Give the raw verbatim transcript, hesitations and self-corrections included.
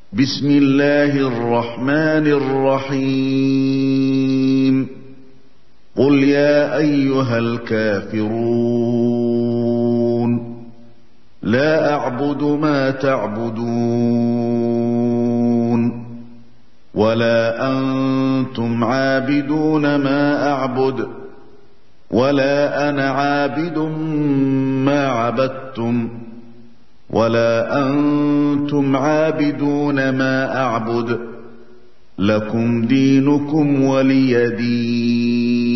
بسم الله الرحمن الرحيم قل يا أيها الكافرون لا أعبد ما تعبدون ولا أنتم عابدون ما أعبد ولا أنا عابد ما عبدتم ولا أنتم عابدون ما أعبد لكم دينكم ولي دين.